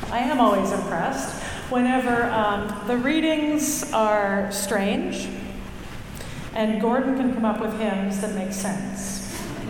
I am always impressed whenever the readings are strange and Gordon can come up with hymns that make sense.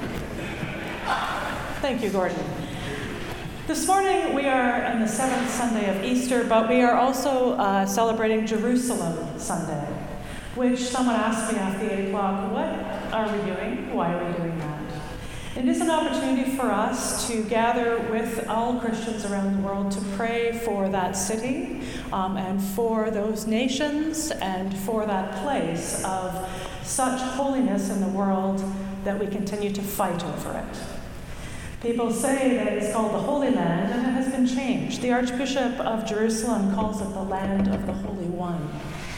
Thank you, Gordon. This morning we are on the 7th Sunday of Easter, but we are also celebrating Jerusalem Sunday, which someone asked me after 8 o'clock, what are we doing? Why are we doing that? It is an opportunity for us to gather with all Christians around the world to pray for that city and for those nations and for that place of such holiness in the world that we continue to fight over it. People say that it's called the Holy Land, and it has been changed. The Archbishop of Jerusalem calls it the Land of the Holy One.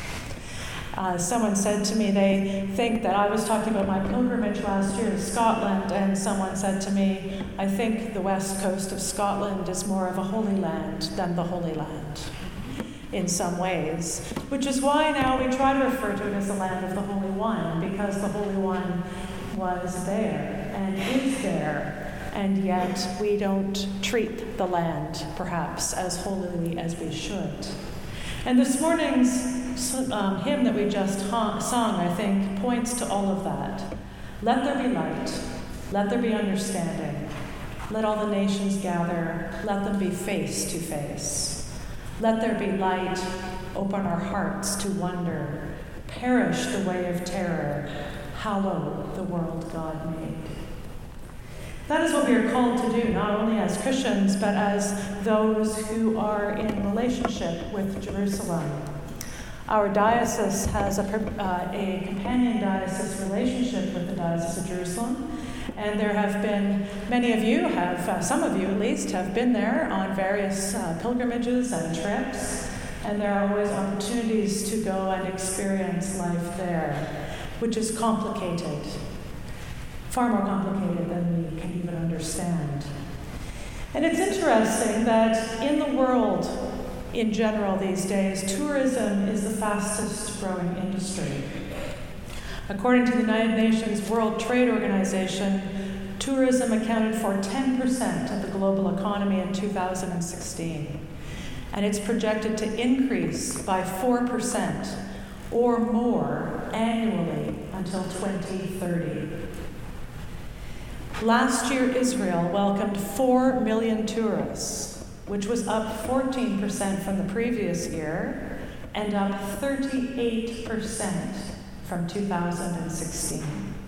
Someone said to me they think that I was talking about my pilgrimage last year to Scotland, and someone said to me, I think the west coast of Scotland is more of a holy land than the Holy Land in some ways, which is why now we try to refer to it as the Land of the Holy One, because the Holy One was there and is there, and yet we don't treat the land perhaps as holily as we should. And this morning's hymn that we just sung, I think, points to all of that. Let there be light. Let there be understanding. Let all the nations gather. Let them be face to face. Let there be light. Open our hearts to wonder. Perish the way of terror. Hallow the world God made. That is what we are called to do, not only as Christians, but as those who are in relationship with Jerusalem. Our diocese has a companion diocese relationship with the Diocese of Jerusalem, and there have been, many of you have, some of you at least, have been there on various pilgrimages and trips, and there are always opportunities to go and experience life there, which is complicated. Far more complicated than we can even understand. And it's interesting that in the world in general these days, tourism is the fastest growing industry. According to the United Nations World Trade Organization, tourism accounted for 10% of the global economy in 2016. And it's projected to increase by 4% or more annually until 2030. Last year, Israel welcomed 4 million tourists, which was up 14% from the previous year and up 38% from 2016.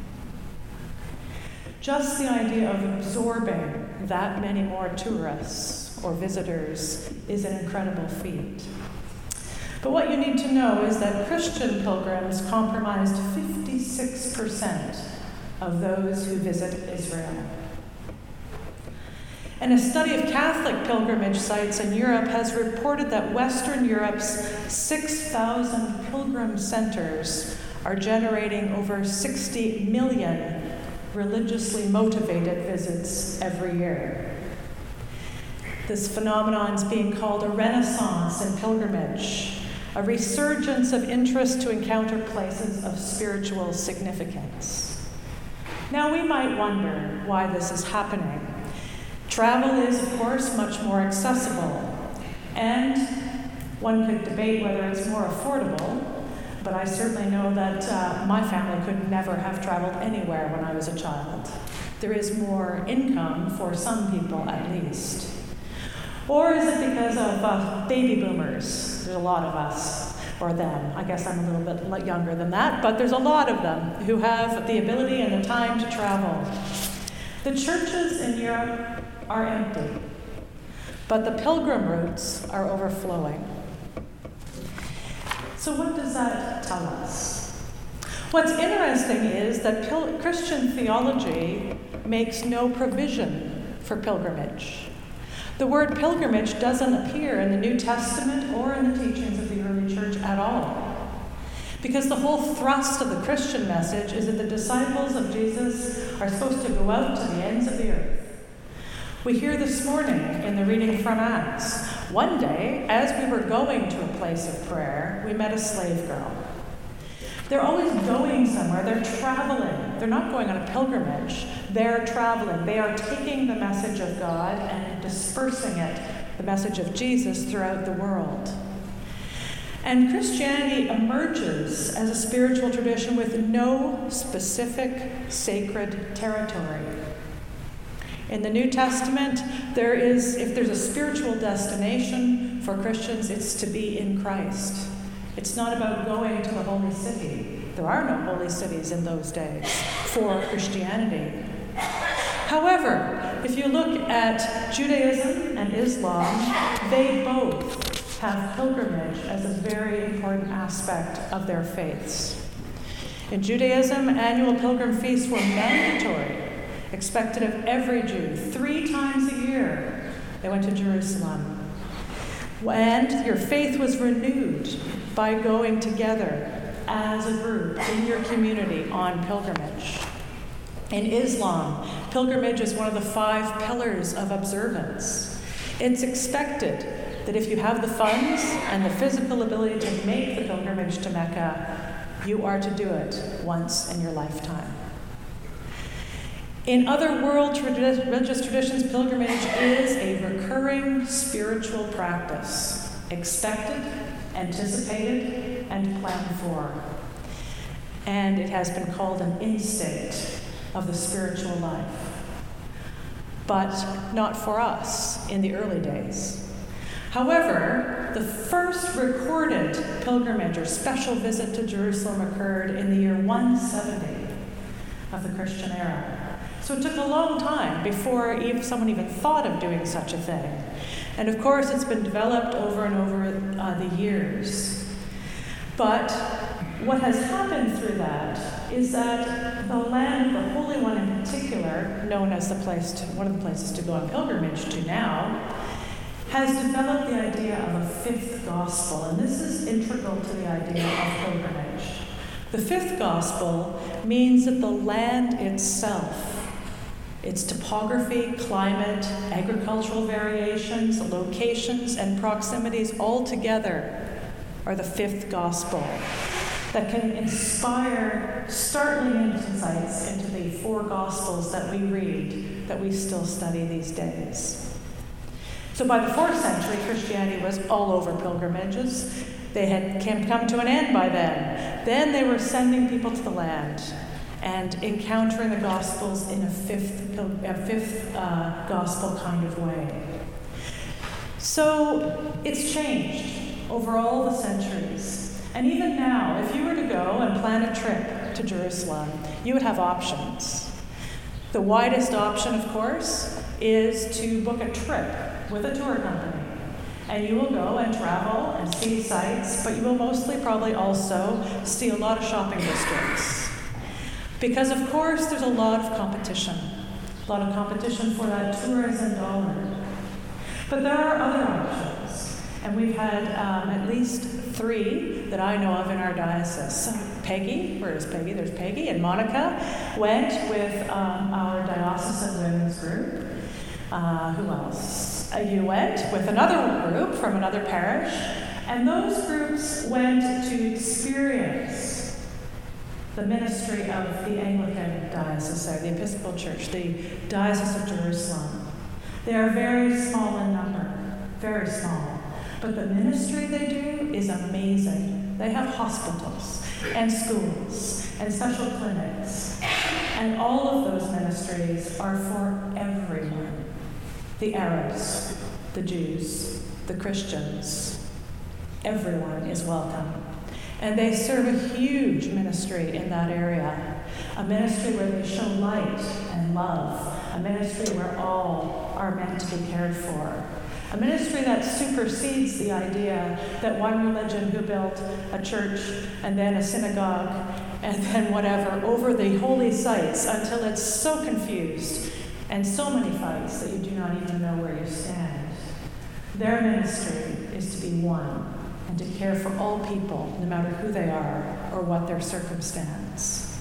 Just the idea of absorbing that many more tourists or visitors is an incredible feat. But what you need to know is that Christian pilgrims comprised 56% of those who visit Israel. And a study of Catholic pilgrimage sites in Europe has reported that Western Europe's 6,000 pilgrim centers are generating over 60 million religiously motivated visits every year. This phenomenon is being called a renaissance in pilgrimage, a resurgence of interest to encounter places of spiritual significance. Now, we might wonder why this is happening. Travel is, of course, much more accessible, and one could debate whether it's more affordable, but I certainly know that my family could never have traveled anywhere when I was a child. There is more income for some people, at least. Or is it because of baby boomers? There's a lot of us. Or them. I guess I'm a little bit younger than that, but there's a lot of them who have the ability and the time to travel. The churches in Europe are empty, but the pilgrim routes are overflowing. So what does that tell us? What's interesting is that Christian theology makes no provision for pilgrimage. The word pilgrimage doesn't appear in the New Testament or in the teachings of the early church at all. Because the whole thrust of the Christian message is that the disciples of Jesus are supposed to go out to the ends of the earth. We hear this morning in the reading from Acts, one day, as we were going to a place of prayer, we met a slave girl. They're always going somewhere. They're traveling. They're not going on a pilgrimage. They're traveling. They are taking the message of God and dispersing it the message of Jesus throughout the world. And Christianity emerges as a spiritual tradition with no specific sacred territory. In the New Testament, if there's a spiritual destination for Christians, it's to be in Christ. It's not about going to the holy city. There are no holy cities in those days for Christianity. However, if you look at Judaism and Islam, they both have pilgrimage as a very important aspect of their faiths. In Judaism, annual pilgrim feasts were mandatory, expected of every Jew. 3 times a year, they went to Jerusalem. And your faith was renewed by going together as a group in your community on pilgrimage. In Islam, pilgrimage is one of the 5 pillars of observance. It's expected that if you have the funds and the physical ability to make the pilgrimage to Mecca, you are to do it once in your lifetime. In other world religious traditions, pilgrimage is a recurring spiritual practice, expected, anticipated, and planned for. And it has been called an instinct of the spiritual life. But not for us in the early days. However, the first recorded pilgrimage or special visit to Jerusalem occurred in the year 170 of the Christian era. So it took a long time before someone even thought of doing such a thing. And of course, it's been developed over and over the years. But what has happened through that is that the land of the Holy One in particular, known as one of the places to go on pilgrimage to now, has developed the idea of a 5th gospel, and this is integral to the idea of pilgrimage. The 5th gospel means that the land itself, its topography, climate, agricultural variations, locations, and proximities all together are the 5th gospel that can inspire startling insights into the 4 gospels that we read, that we still study these days. So by the 4th century, Christianity was all over pilgrimages. They had come to an end by then. Then they were sending people to the land and encountering the Gospels in a fifth gospel kind of way. So it's changed over all the centuries. And even now, if you were to go and plan a trip to Jerusalem, you would have options. The widest option, of course, is to book a trip with a tour company. And you will go and travel and see sites, but you will mostly probably also see a lot of shopping districts. Because of course there's a lot of competition for that tourism dollar. But there are other options. And we've had at least 3 that I know of in our diocese. So Peggy, where is Peggy? There's Peggy, and Monica went with our diocesan women's group. Who else? You went with another group from another parish, and those groups went to experience the ministry of the Anglican diocese there, the Episcopal Church, the Diocese of Jerusalem. They are very small in number, very small. But the ministry they do is amazing. They have hospitals and schools and special clinics. And all of those ministries are for everyone. The Arabs, the Jews, the Christians, everyone is welcome. And they serve a huge ministry in that area, a ministry where they show light and love, a ministry where all are meant to be cared for, a ministry that supersedes the idea that one religion who built a church and then a synagogue and then whatever over the holy sites until it's so confused and so many fights that you do not even know where you stand. Their ministry is to be one and to care for all people, no matter who they are or what their circumstance.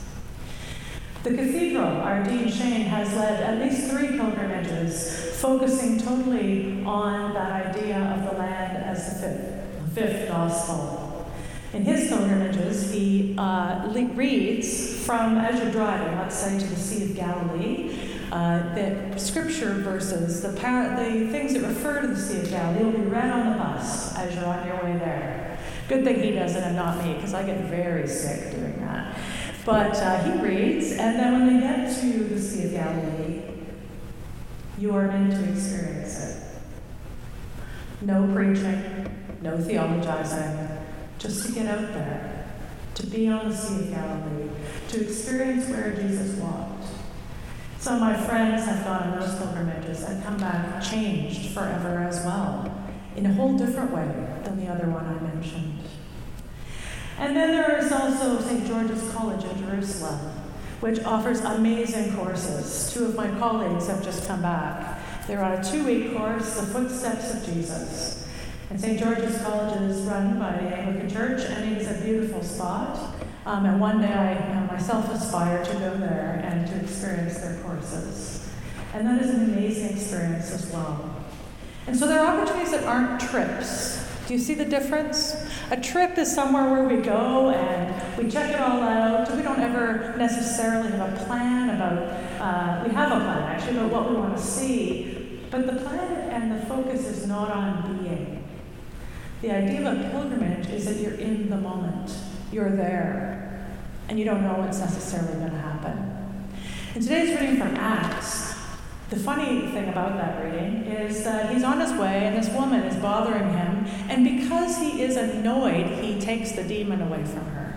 The cathedral, our Dean Shane, has led at least 3 pilgrimages, focusing totally on that idea of the land as the 5th gospel. In his pilgrimages, he reads from, as you're driving, let's say to the Sea of Galilee, the scripture verses, the things that refer to the Sea of Galilee will be read on the bus as you're on your way there. Good thing he does it and not me, because I get very sick doing that. But he reads, and then when they get to the Sea of Galilee, you are meant to experience it. No preaching, no theologizing, just to get out there, to be on the Sea of Galilee, to experience where Jesus walked. Some of my friends have gone on those pilgrimages and come back changed forever as well, in a whole different way than the other one I mentioned. And then there is also St. George's College in Jerusalem, which offers amazing courses. 2 of my colleagues have just come back. They're on a 2-week course, The Footsteps of Jesus. And St. George's College is run by the Anglican Church, and it is a beautiful spot. And one day I myself aspire to go there and to experience their courses. And that is an amazing experience as well. And so there are opportunities that aren't trips. Do you see the difference? A trip is somewhere where we go and we check it all out. We don't ever necessarily have a plan about, we have a plan actually about what we want to see, but the plan and the focus is not on being. The idea of a pilgrimage is that you're in the moment. You're there, and you don't know what's necessarily going to happen. In today's reading from Acts, the funny thing about that reading is that he's on his way, and this woman is bothering him, and because he is annoyed, he takes the demon away from her.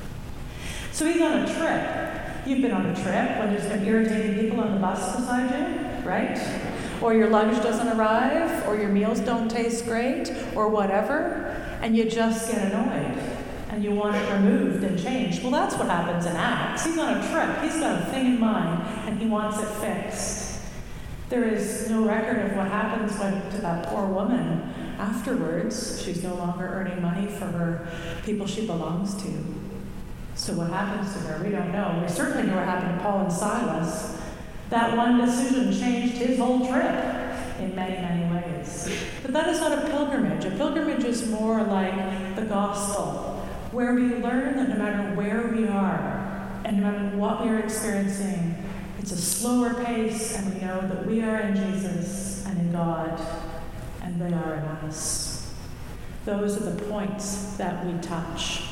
So he's on a trip. You've been on a trip when there's been irritating people on the bus beside you, right? Or your luggage doesn't arrive, or your meals don't taste great, or whatever, and you just get annoyed. And you want it removed and changed. Well, that's what happens in Acts. He's on a trip. He's got a thing in mind, and he wants it fixed. There is no record of what happens to that poor woman afterwards. She's no longer earning money for her people she belongs to. So what happens to her? We don't know. We certainly know what happened to Paul and Silas. That one decision changed his whole trip in many, many ways. But that is not a pilgrimage. A pilgrimage is more like the gospel, where we learn that no matter where we are and no matter what we are experiencing, it's a slower pace, and we know that we are in Jesus and in God, and they are in us. Those are the points that we touch.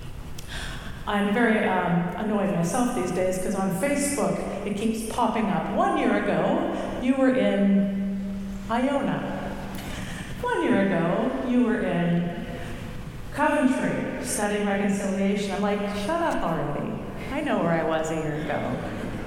I'm very annoyed myself these days because on Facebook it keeps popping up. 1 year ago, you were in Iona. 1 year ago, you were in Coventry studying reconciliation. I'm like, shut up already. I know where I was a year ago.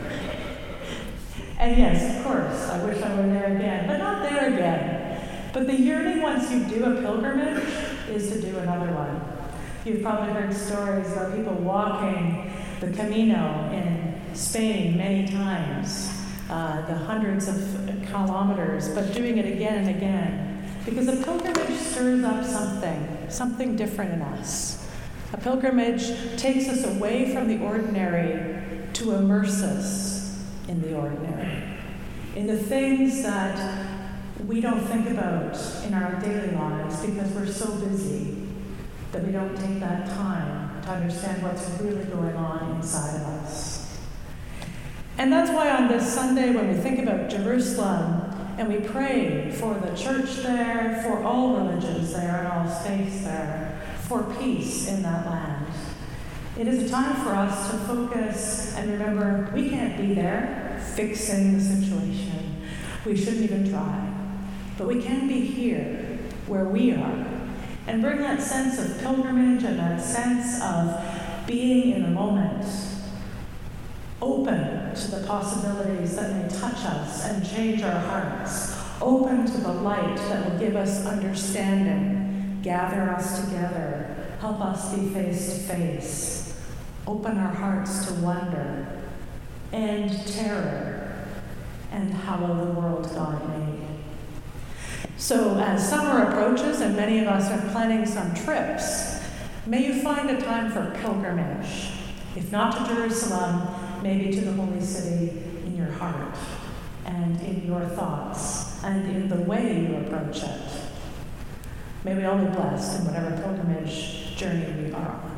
And yes, of course, I wish I were there again, but not there again. But the yearning once you do a pilgrimage is to do another one. You've probably heard stories about people walking the Camino in Spain many times, the hundreds of kilometers, but doing it again and again. Because a pilgrimage stirs up something different in us. A pilgrimage takes us away from the ordinary to immerse us in the ordinary, in the things that we don't think about in our daily lives because we're so busy that we don't take that time to understand what's really going on inside of us. And that's why on this Sunday, when we think about Jerusalem and we pray for the church there, for all religions there and all faiths there, for peace in that land, it is a time for us to focus and remember we can't be there fixing the situation. We shouldn't even try. But we can be here where we are and bring that sense of pilgrimage and that sense of being in the moment, open to the possibilities that may touch us and change our hearts, open to the light that will give us understanding, gather us together, help us be face to face, open our hearts to wonder, end terror, and hallow the world God made. So as summer approaches and many of us are planning some trips, may you find a time for pilgrimage, if not to Jerusalem, maybe to the holy city in your heart and in your thoughts and in the way you approach it. May we all be blessed in whatever pilgrimage journey we are on.